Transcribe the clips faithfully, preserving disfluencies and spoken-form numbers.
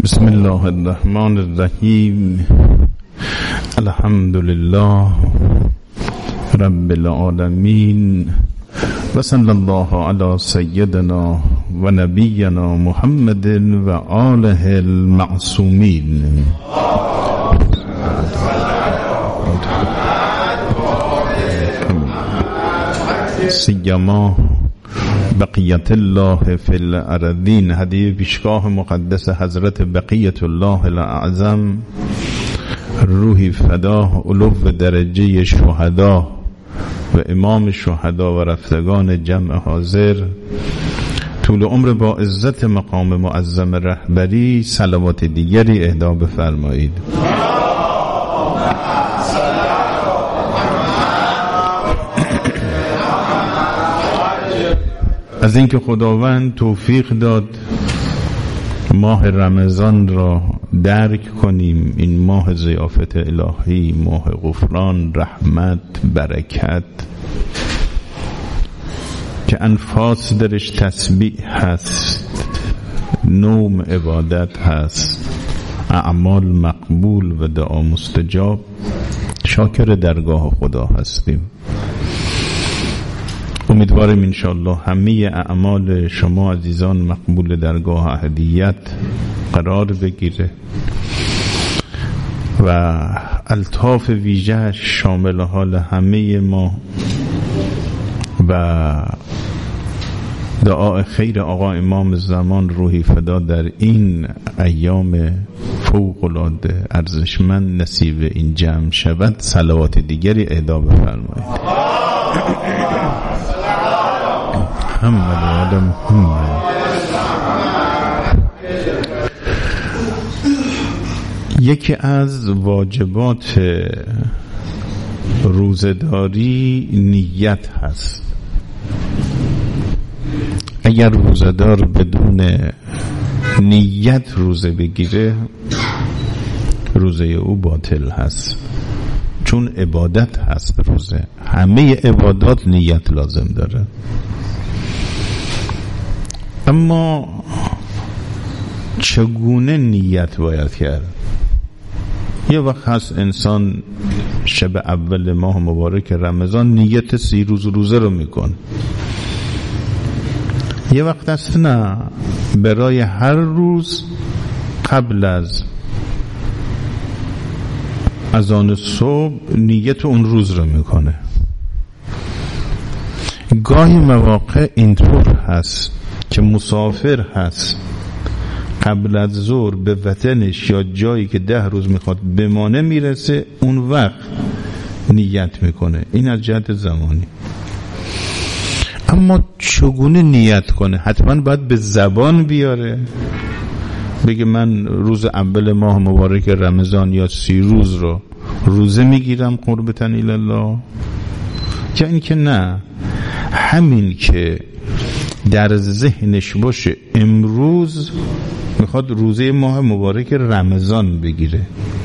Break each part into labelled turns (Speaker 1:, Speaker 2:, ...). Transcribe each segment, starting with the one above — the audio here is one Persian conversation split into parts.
Speaker 1: بسم الله الرحمن الرحیم. الحمد لله رب العالمین و صلی الله علی سیدنا و نبینا محمد و آله المعصومین. سیما بقیت الله فی الارضین. هدیه پیشگاه مقدس حضرت بقیت الله الاعظم، روحی فدا، علو درجه شهدا و امام شهدا و رفتگان جمع حاضر، طول عمر با عزت مقام معظم رهبری، صلوات دیگری اهدا بفرمایید. از اینکه خداوند توفیق داد ماه رمضان را درک کنیم، این ماه ضیافت الهی، ماه غفران، رحمت، برکت، که انفاس درش تسبیح هست، نوم عبادت هست، اعمال مقبول و دعا مستجاب، شاکر درگاه خدا هستیم. امیدواریم انشاءالله همه اعمال شما عزیزان مقبول درگاه احدیت قرار بگیره و الطاف ویژه شامل حال همه ما و دعای خیر آقا امام زمان روحی فدا در این ایام فوق العاده ارزشمند نصیب این جمع شود. صلوات دیگری اهدا بفرمایید. محمد و آل محمد. یکی از واجبات روزداری نیت هست. اگر روزدار بدون نیت روزه بگیره، روزه او باطل هست، چون عبادت هست. روزه همه عبادات نیت لازم داره. اما چگونه نیت باید کرد؟ یه وقت هست انسان شب اول ماه مبارک رمضان نیت سی روز روزه رو میکن. یه وقت هست نه، برای هر روز قبل از اذان صبح نیت اون روز رو میکنه. گاهی مواقع اینطور هست که مسافر هست، قبل از ظهر به وطنش یا جایی که ده روز میخواد بمانه میرسه، اون وقت نیت میکنه. این از جهت زمانی. اما چگونه نیت کنه؟ حتما باید به زبان بیاره، بگه من روز اول ماه مبارک رمضان یا سی روز رو روزه میگیرم قربتاً الله، یا این که نه، همین که در ذهنش باشه امروز میخواد روزه ماه مبارک رمضان بگیره.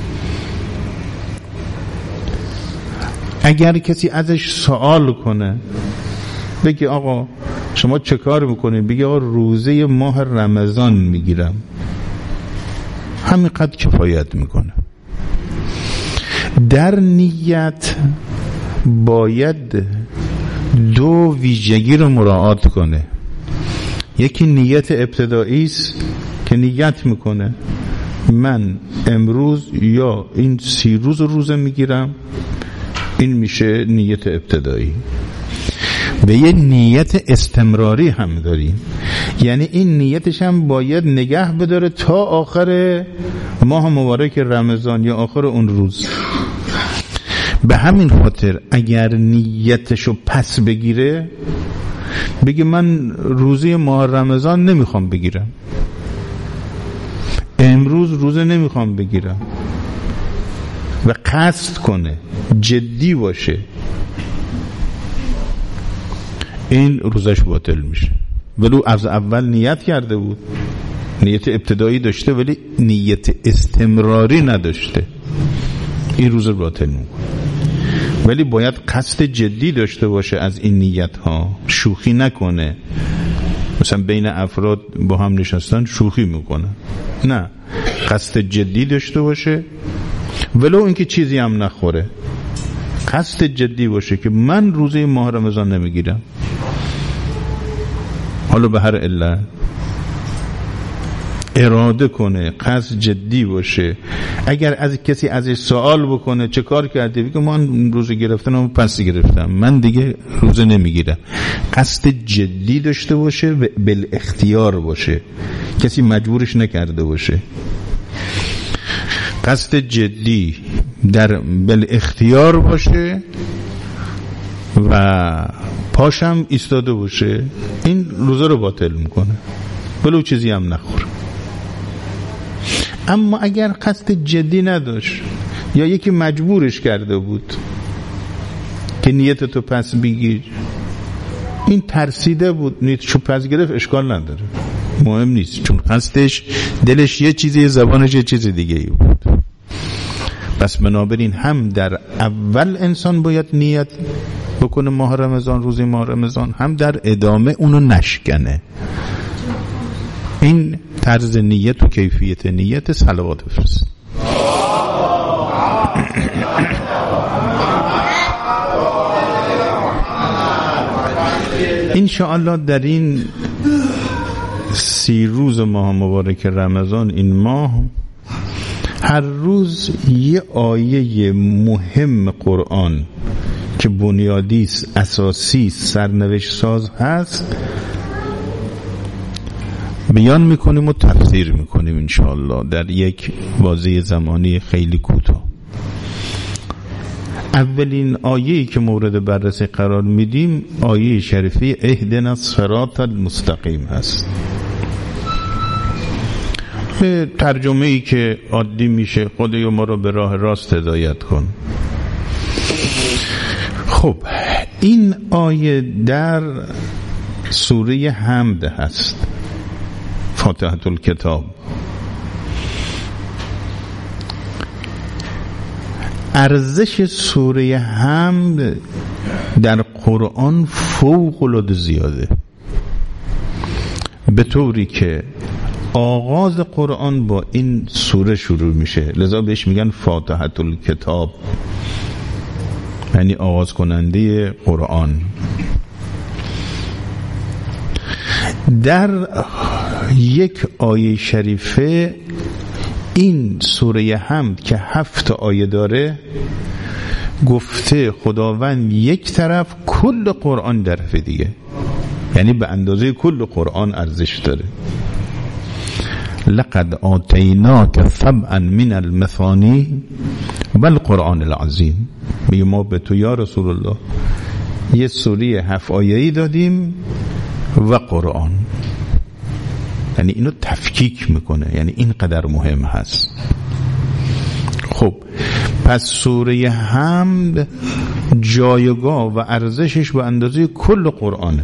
Speaker 1: اگر کسی ازش سوال کنه، بگه آقا شما چه کار میکنید؟ بگه آقا روزه ماه رمضان میگیرم. همینقدر کفایت میکنه. در نیت باید دو ویژگی رو مراعات کنه. یکی نیت ابتدایی است که نیت میکنه من امروز یا این سی روز روزه میگیرم، این میشه نیت ابتدایی. و یه نیت استمراری هم داریم، یعنی این نیتش هم باید نگه بداره تا آخر ماه مبارک رمضان یا آخر اون روز. به همین خاطر اگر نیتشو پس بگیره، بگه من روزه ماه رمضان نمیخوام بگیرم، امروز روزه نمیخوام بگیرم، و قصد کنه، جدی باشه، این روزش باطل میشه. ولو از اول نیت کرده بود، نیت ابتدایی داشته ولی نیت استمراری نداشته، این روز باطل میکنه. ولی باید قصد جدی داشته باشه از این نیت ها، شوخی نکنه. مثلا بین افراد با هم نشستن شوخی میکنن، نه، قصد جدی داشته باشه، ولو اینکه چیزی هم نخوره، قصد جدی باشه که من روزه ماه رمضان نمیگیرم، حالا به هر علت اراده کنه، قصد جدی باشه. اگر از کسی ازش سوال بکنه چه کار کردی، بگه من روزه گرفتم و پس گرفتم، من دیگه روزه نمیگیرم. قصد جدی داشته باشه و بالاختیار باشه، کسی مجبورش نکرده باشه. قصد جدی در بالاختیار باشه و پاشم ایستاده باشه، این روزه رو باطل میکنه ولو چیزی هم نخوره. اما اگر قصد جدی نداشت یا یکی مجبورش کرده بود که نیت تو پس بگیر، این ترسیده بود نیتشو پس گرفت، اشکال نداره، مهم نیست، چون قصدش دلش یه چیزی، زبانش یه چیز دیگه ای بود. پس بنابراین هم در اول انسان باید نیت بکنه ماه رمضان، روزی ماه رمضان، هم در ادامه اونو نشکنه. این طرز نیت و کیفیت نیت صلوات بفرست. انشاءالله در این سی روز ماه مبارک رمضان، این ماه هر روز یه آیه مهم قرآن که بنیادی است، اساسی، سرنوشت ساز هست بیان میکنیم و تفسیر میکنیم انشاءالله در یک بازه زمانی خیلی کوتاه. اولین آیه‌ای که مورد بررسی قرار میدیم آیه شریفه اهدنا الصراط المستقیم هست. به ترجمه ای که عادی میشه خدای ما رو به راه راست هدایت کن. خب این آیه در سوره حمد هست، فاتحه الکتاب. ارزش سوره حمد در قرآن فوق العاده زیاده، به طوری که آغاز قرآن با این سوره شروع میشه، لذا بهش میگن فاتحه الکتاب، یعنی آغاز کننده قرآن. در یک آیه شریفه این سوره حمد که هفت آیه داره گفته خداوند یک طرف، کل قرآن طرف دیگه، یعنی به اندازه کل قرآن ارزش داره. لقد آتیناک سبعا من المثانی و القرآن العظیم، میگه ما به تو یا رسول الله یه سوره هفت آیه‌ای دادیم و قرآن، یعنی اینو تفکیک میکنه، یعنی اینقدر مهم هست. خب پس سوره حمد جایگاه و ارزشش به اندازه کل قرآنه.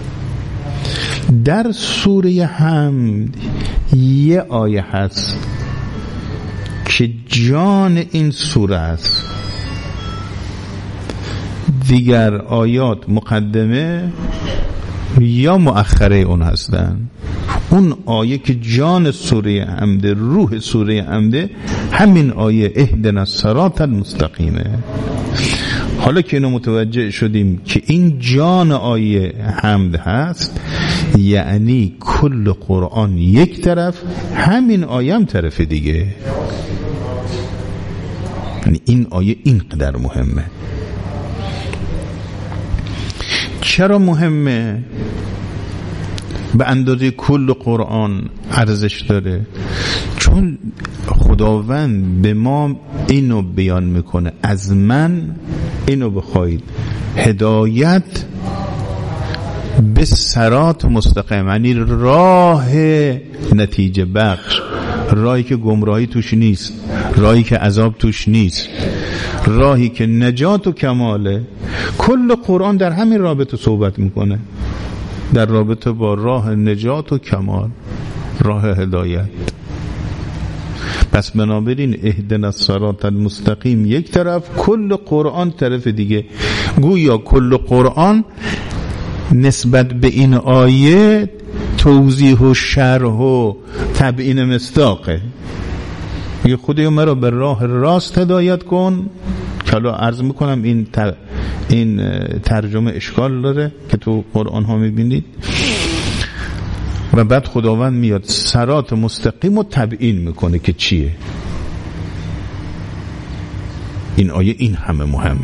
Speaker 1: در سوره حمد یه آیه هست که جان این سوره است، دیگر آیات مقدمه یا مؤخره اون هستن. اون آیه که جان سوره حمد، روح سوره حمد، همین آیه اهدنا الصراط المستقیمه. حالا که اینو متوجه شدیم که این جان آیه حمد هست، یعنی کل قرآن یک طرف، همین آیه هم طرف دیگه. یعنی این آیه اینقدر مهمه. چرا مهمه؟ به اندازه کل قرآن ارزش داره، چون خداوند به ما اینو بیان میکنه، از من اینو بخواید هدایت به صراط مستقیم، یعنی راه نتیجه بخش، راهی که گمراهی توش نیست، راهی که عذاب توش نیست، راهی که نجات و کماله. کل قرآن در همین رابطه صحبت میکنه، در رابطه با راه نجات و کمال، راه هدایت. پس بنابراین اهدنا الصراط المستقیم یک طرف، کل قرآن طرف دیگه. گویا کل قرآن نسبت به این آیه توضیح و شرح و تبیین مصداقه. میگه خدایا مرا به راه راست هدایت کن، که حالا عرض میکنم این تر... این ترجمه اشکال داره که تو قرآن ها میبینید. و بعد خداوند میاد صراط مستقیم رو تبیین میکنه که چیه. این آیه این همه مهمه.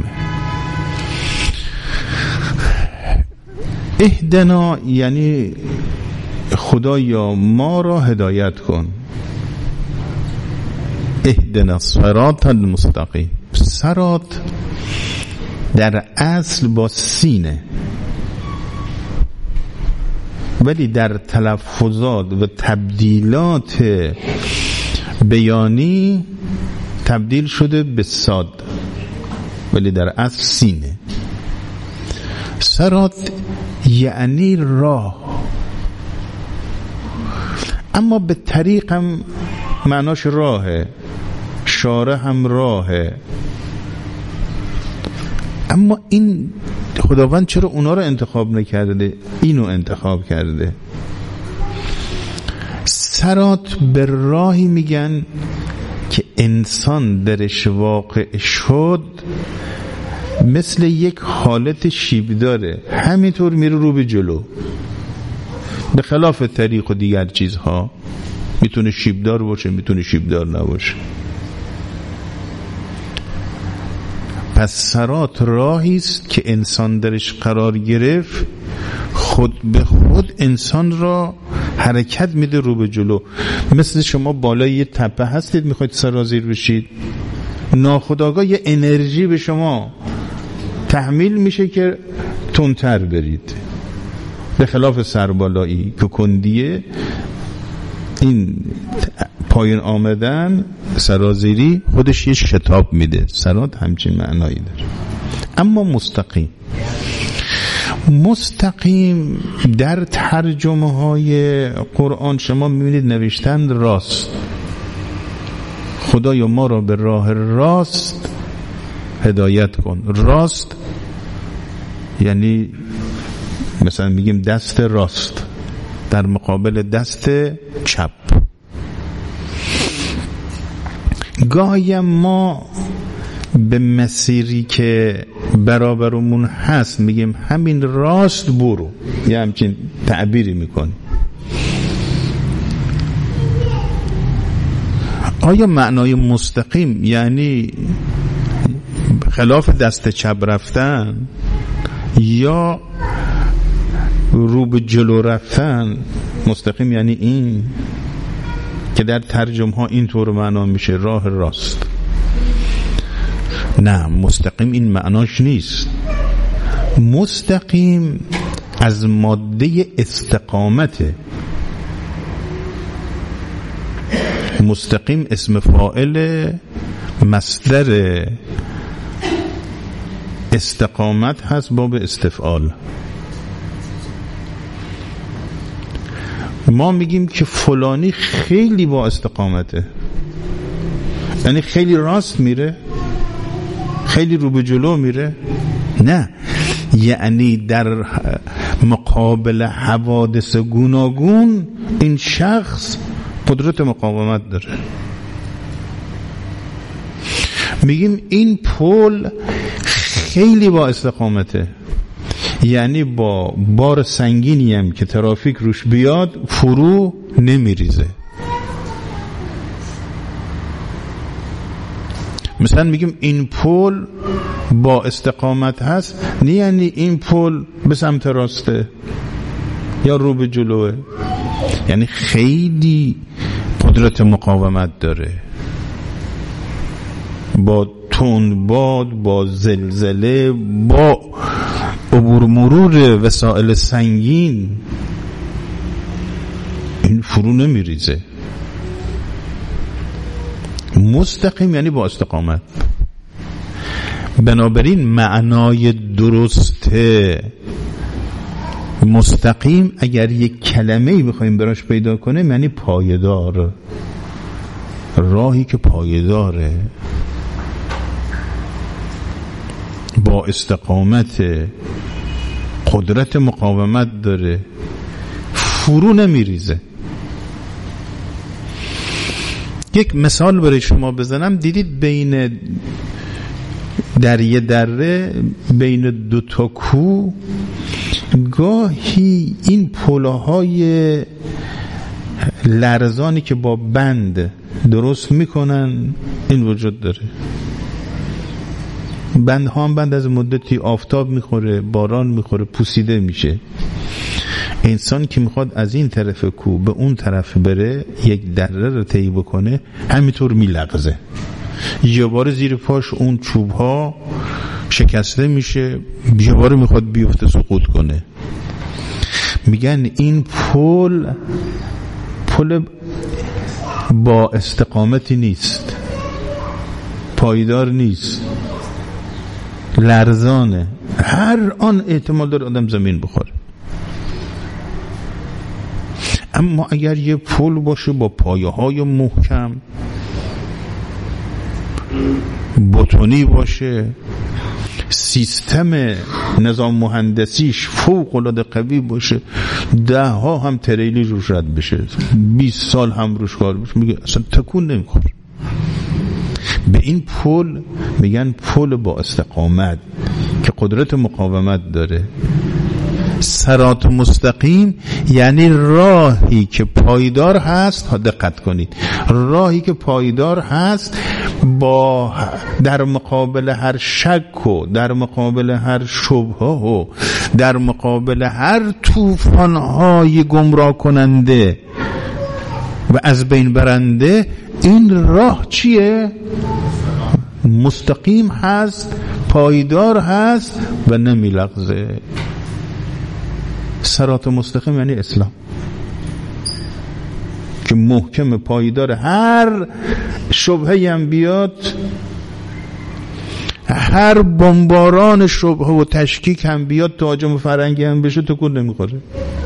Speaker 1: اهدنا یعنی خدایا ما را هدایت کن. اهدنا الصراط المستقیم. صراط در اصل با سینه، ولی در تلفظات و تبدیلات بیانی تبدیل شده به صاد، ولی در اصل سینه. صراط یعنی راه، اما به طریق هم معناش راهه، شارع هم راهه. اما این خداوند چرا اونا رو انتخاب نکرده، اینو انتخاب کرده؟ صراط به راهی میگن که انسان درش واقع شد مثل یک حالت شیبداره، همینطور میره رو به جلو، به خلاف طریق و دیگر چیزها. میتونه شیبدار باشه، میتونه شیبدار نباشه. پس صراط راهی است که انسان درش قرار گرفت، خود به خود انسان را حرکت میده رو به جلو. مثل شما بالای یه تپه هستید میخواید سرازیر بشید، ناخودآگاه یه انرژی به شما تحمیل میشه که تندتر برید، به خلاف سربالایی که کندیه. این پایین آمدن سرازیری خودش یه شتاب میده. صراط همچین معنایی داره. اما مستقیم، مستقیم در ترجمه های قرآن شما میبینید نوشتند راست. خدایا ما را به راه راست هدایت کن. راست یعنی مثلا میگیم دست راست در مقابل دست چپ. گاهی ما به مسیری که برابرمون هست میگیم همین راست برو، یه همچین تعبیری میکنیم. آیا معنای مستقیم یعنی خلاف دست چپ رفتن یا رو به جلو رفتن؟ مستقیم یعنی این که در ترجمه ها اینطور معنا میشه، راه راست. نه، مستقیم این معناش نیست. مستقیم از ماده استقامته. مستقیم اسم فاعل مصدر استقامت هست باب استفعال. ما میگیم که فلانی خیلی با استقامته، یعنی خیلی راست میره، خیلی رو به جلو میره. نه، یعنی در مقابل حوادث گوناگون این شخص قدرت مقاومت داره. میگیم این پل خیلی با استقامته، یعنی با بار سنگینی هم که ترافیک روش بیاد فرو نمیریزه. مثلا میگیم این پل با استقامت هست، نه یعنی این پل به سمت راسته یا رو به جلوه، یعنی خیلی قدرت مقاومت داره. با تند باد، با زلزله، با عبور مرور وسایل سنگین این فرو نمیریزه. مستقیم یعنی با استقامت. بنابراین معنای درست مستقیم اگر یک کلمه‌ای بخوایم براش پیدا کنیم یعنی پایدار، راهی که پایداره، با استقامت، قدرت مقاومت داره، فرو نمیریزه. یک مثال برای شما بزنم. دیدید بین در یه دره بین دو تا کوه گاهی این پله‌های لرزانی که با بند درست میکنن این وجود داره. بند ها هم بند از مدتی آفتاب میخوره، باران میخوره، پوسیده میشه. انسان که میخواد از این طرف کوه به اون طرف بره، یک دره رو طی بکنه، همینطور میلغزه. یه بار زیر پاش اون چوب ها شکسته میشه، یه بار میخواد بیفته سقوط کنه. میگن این پل پل با استقامتی نیست، پایدار نیست، لرزانه، هر آن احتمال داره آدم زمین بخوره. اما اگر یه پل باشه با پایه های محکم، بتونی باشه، سیستم نظام مهندسیش فوق العاده قوی باشه، ده ها هم تریلی روش رد بشه، بیست سال هم روش کار بشه، میگه اصلا تکون نمیخوره. به این پل میگن پل با استقامت که قدرت مقاومت داره. صراط مستقیم یعنی راهی که پایدار هست. دقت کنید، راهی که پایدار هست، با در مقابل هر شک و در مقابل هر شبهه و در مقابل هر طوفان‌های گمراه کننده و از بین برنده، این راه چیه؟ مستقیم هست، پایدار هست و نمیلغزه. صراط مستقیم یعنی اسلام که محکم، پایدار، هر شبهه‌ای هم بیاد، هر بمباران شبهه و تشکیک هم بیاد، تهاجم فرنگی هم بشه، تکون نمیخوره.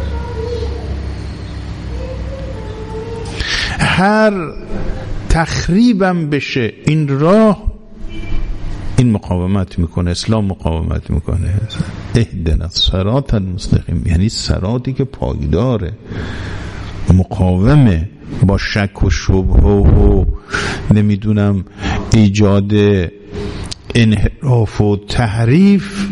Speaker 1: هر تخریبم بشه این راه، این مقاومت میکنه، اسلام مقاومت میکنه. اهدنا الصراط المستقیم یعنی صراطی که پایداره، مقاومه، با شک و شبهه و نمیدونم ایجاد انحراف و تحریف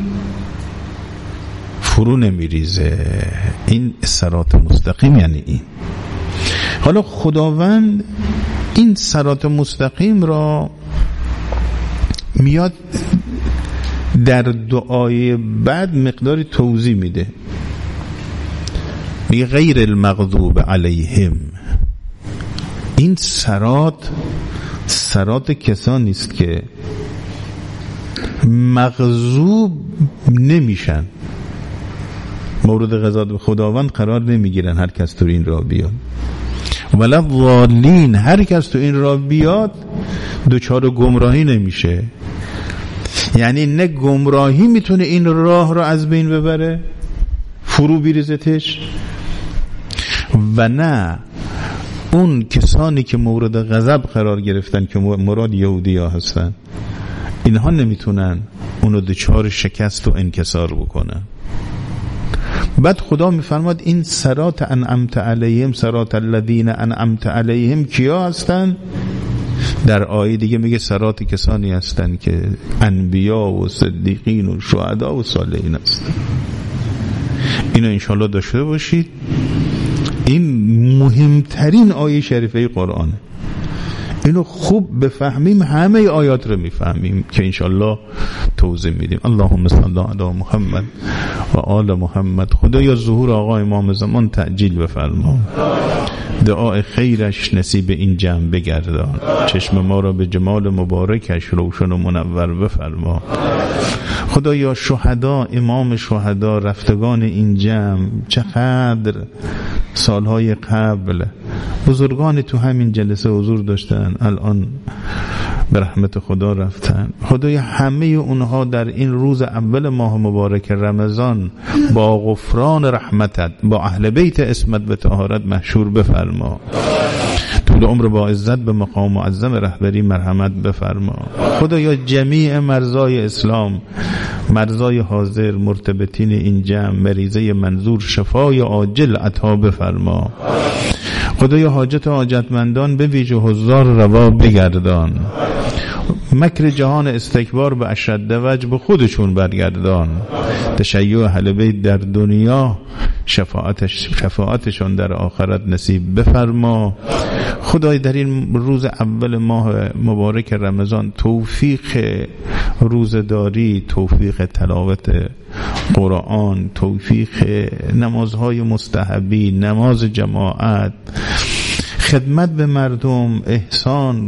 Speaker 1: فرو نمیریزه. این صراط مستقیم یعنی این. حالا خداوند این صراط مستقیم را میاد در دعای بعد مقداری توضیح میده، میگه غیر المغضوب علیهم. این صراط صراط کسانی است که مغضوب نمیشن، مورد غضب خداوند قرار نمیگیرن. هر کس تو این راه بیاد، ولا ضالین، هر کس تو این راه بیاد دوچار گمراهی نمیشه. یعنی نه گمراهی میتونه این راه رو از بین ببره، فرو بیریزتش، و نه اون کسانی که مورد غضب قرار گرفتن که مراد یهودی ها هستن، اینها نمیتونن اونو دوچار شکست و انکسار بکنن. بعد خدا میفرماد این صراط انعمت علیهم، صراط الذین انعمت علیهم کیا هستن؟ در آیه دیگه میگه صراط کسانی هستن که انبیا و صدیقین و شهدا و صالحین هستن. اینو انشالله داشته باشید. این مهمترین آیه شریفه قرآنه. اینو خوب بفهمیم همه آیات رو میفهمیم که انشالله توضیح میدیم. اللهم صل علی محمد و آل محمد. خدایا ظهور آقا امام زمان تعجیل بفرما، دعای خیرش نصیب این جمع بگردان، چشم ما را به جمال مبارکش روشن و منور بفرما. خدایا شهدا، امام شهدا، رفتگان این جمع، چقدر سالهای قبل بزرگان تو همین جلسه حضور داشتن، الان به رحمت خدا رفتن. خدای همه اونها در این روز اول ماه مبارک رمضان با غفران رحمتت، با اهل بیت اسمت به طهارت محشور بفرما. طول عمر با عزت به مقام معظم رهبری مرحمت بفرما. خدایا جمیع مرزای اسلام، مرزای حاضر، مرتبطین این جمع، مریضه منظور شفای عاجل عطا بفرما. خدایا حاجت حاجتمندان به ویژه حضار روا بگردان، مکر جهان استکبار به اشد وجه به خودشون برگردان، تشیع اهل بیت در دنیا شفاعتش شفاعتشون در آخرت نصیب بفرما. خدای در این روز اول ماه مبارک رمضان توفیق روزداری، توفیق تلاوت قرآن، توفیق نمازهای مستحبی، نماز جماعت، خدمت به مردم، احسان،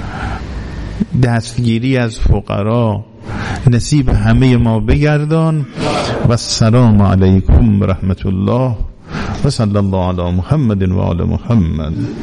Speaker 1: دستگیری از فقرا نصیب همه ما بگردان. و السلام علیکم و رحمت الله و صلی الله علی محمد و آل محمد.